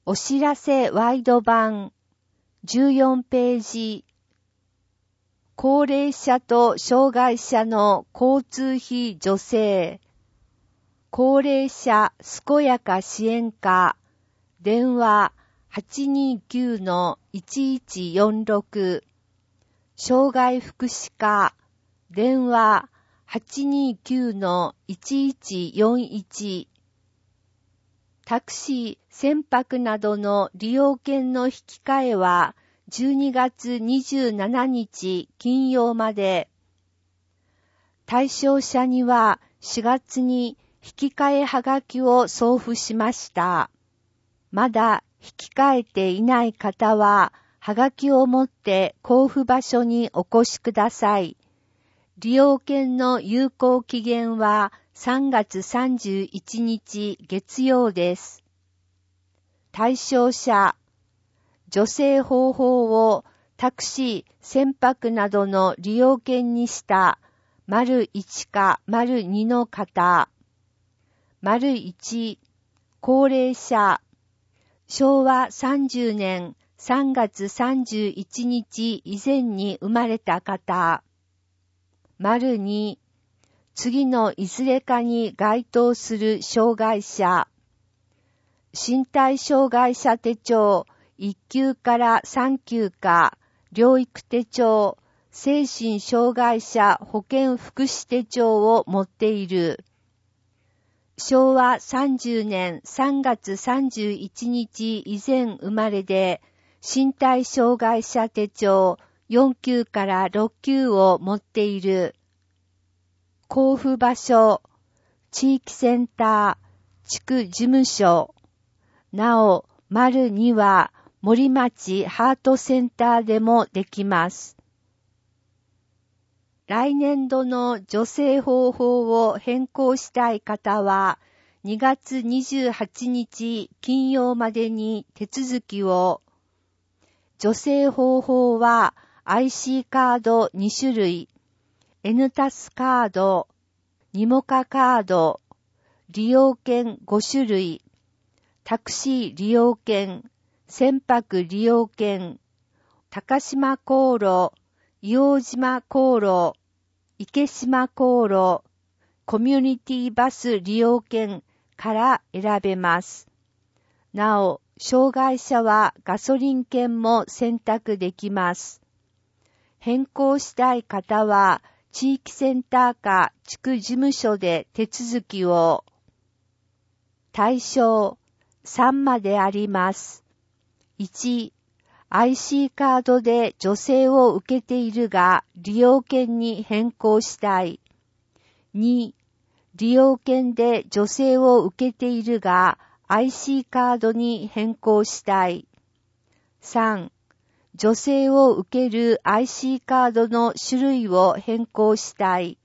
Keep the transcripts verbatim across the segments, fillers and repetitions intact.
お知らせワイド版じゅうよんページ。高齢者と障害者の交通費助成。高齢者健やか支援課。電話 はちにーきゅうのいちいちよんろく。障害福祉課。電話 はちにーきゅうのいちいちよんいち。タクシー、船舶などの利用券の引き換えはじゅうにがつにじゅうしちにち金曜まで。対象者にはしがつに引き換えはがきを送付しました。まだ引き換えていない方ははがきを持って交付場所にお越しください。利用券の有効期限はさんがつさんじゅういちにち月曜です。対象者、助成方法をタクシー、船舶などの利用券にした丸いちか丸にの方。丸いち、高齢者、しょうわさんじゅうねんさんがつさんじゅういちにち以前に生まれた方。丸に、次のいずれかに該当する障害者。身体障害者手帳いっきゅうからさんきゅうか、療育手帳、精神障害者保健福祉手帳を持っている。しょうわさんじゅうねんさんがつさんじゅういちにち以前生まれで、身体障害者手帳よんきゅうからろっきゅうを持っている。交付場所、地域センター、地区事務所。なお、丸には森町ハートセンターでもできます。来年度の助成方法を変更したい方は、にがつにじゅうはちにち金曜までに手続きを。助成方法は アイシー カードにしゅるい、エヌタスカード、ニモカカード、利用券ごしゅるい、タクシー利用券、船舶利用券、高島航路、硫黄島航路、池島航路、コミュニティバス利用券から選べます。なお、障害者はガソリン券も選択できます。変更したい方は、地域センターか地区事務所で手続きを。対象さんまであります。いち、アイシー カードで助成を受けているが利用券に変更したい。に、利用券で助成を受けているが アイシー カードに変更したい。さん、助成を受ける アイシー カードの種類を変更したい。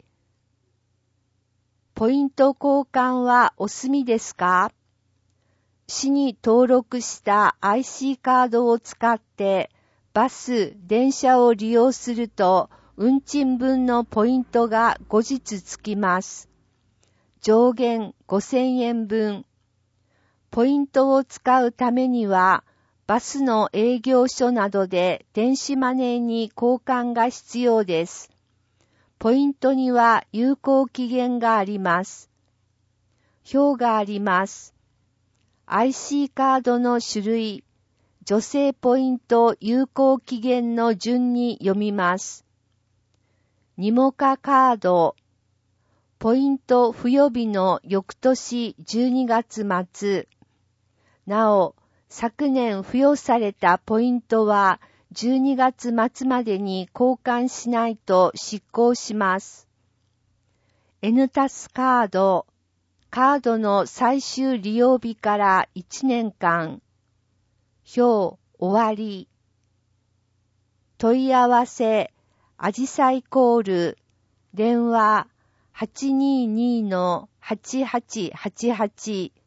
ポイント交換はお済みですか？市に登録した アイシー カードを使ってバス、電車を利用すると運賃分のポイントが後日つきます。上限ごせんえんぶん。ポイントを使うためにはバスの営業所などで電子マネーに交換が必要です。ポイントには有効期限があります。表があります。アイシー カードの種類、助成ポイント有効期限の順に読みます。ニモカカード、ポイント付与日の翌年じゅうにがつまつ。なお、昨年付与されたポイントはじゅうにがつまつまでに交換しないと失効します。エヌタスカード、カードの最終利用日からいちねんかん。表、終わり。問い合わせ、あじさいコール、電話 はちにーにーのはちはちはちはち